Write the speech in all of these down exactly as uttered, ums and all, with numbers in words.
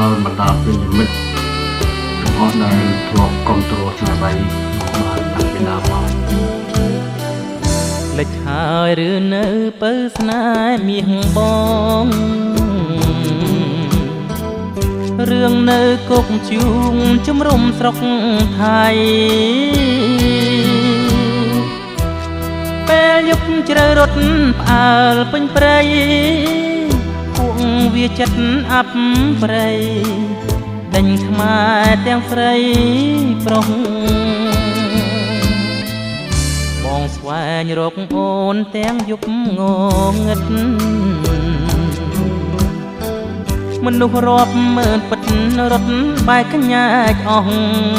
ដល់បណ្ដាប្រិយមិត្តរបស់ដែលធ្លាប់គ្រប់គ្រងស្នាដៃបានតាំងពីដើមមកលេចហើយឬនៅពើស្នេហ៍មាសបងរឿងនៅគុកជួងជំរុំស្រុកថៃពេលយប់ជ្រៅរត់ផ្អើលពេញព្រៃពួកវាចិត្តអាប់ព្រៃដេញខ្មែរទាំងស្រីប្រុសបងស្វែងរកអូនទាំងយប់ងងឹតមនុស្សរាប់ម៉ឺនពិតរត់បែកកញ្ញាចអស់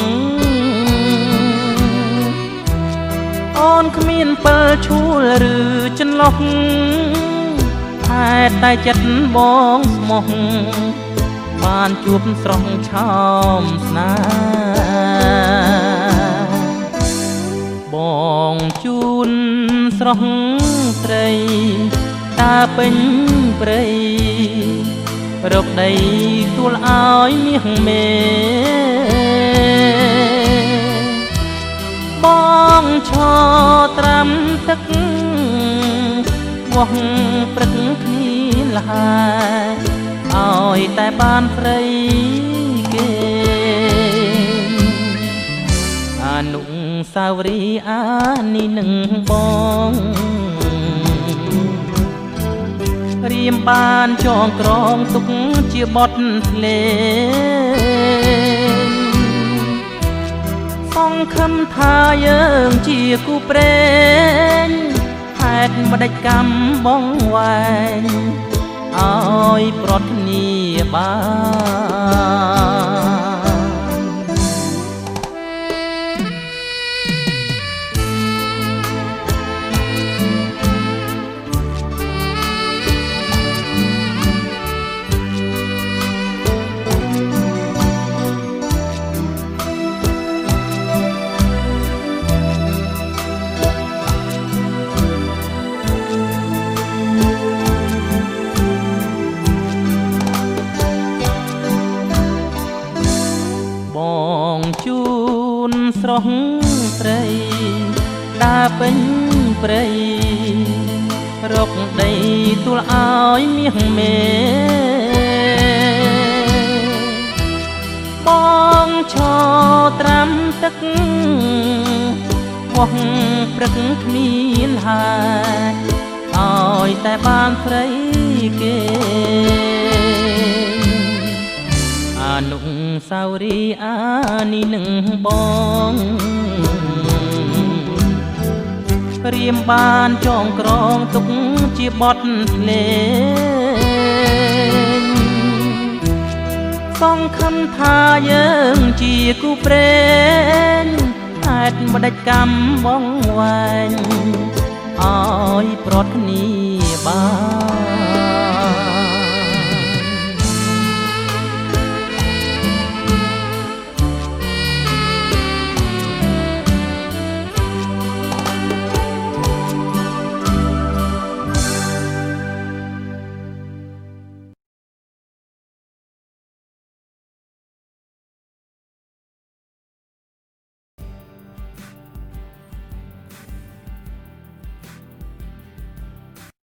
អូនគ្មានពិលឈួលឬចន្លោះហេតុតែចិត្តបងស្មោះបានជួបស្រស់ឆោមស្នេហ៍បងជូនស្រស់ត្រីតាពេញព្រៃរកដីទួលឲ្យមាសមេបងឈរត្រាំទឹកវាស់ព្រឹកគ្នាលហើយឲ្យតែបានព្រៃគេអនុស្សាវរីយ៍អានេះនឹងបងរៀមបានចងក្រងទុកជាបទភ្លេងសង្ឃឹមថាយើងជាគូព្រេងហេតុម្ដេចកម្មបងវែងឲ្យប្រត់គ្នាបានបងជូនស្រស់ត្រីតាពេញព្រៃរកដីទួលឲ្យមាសមេបងឈរត្រាំទឹកវាស់ព្រឹកគ្មានហើយឲ្យតែបានព្រៃគេអនុស្សាវរីយ៍អានេះនឹងបងរៀមបានចងក្រងទុកជាបទភ្លេងសង្ឃឹមថាយើងជាគូព្រេងហេតុម្ដេចកម្មបងវែងឲ្យប្រត់គ្នាបាន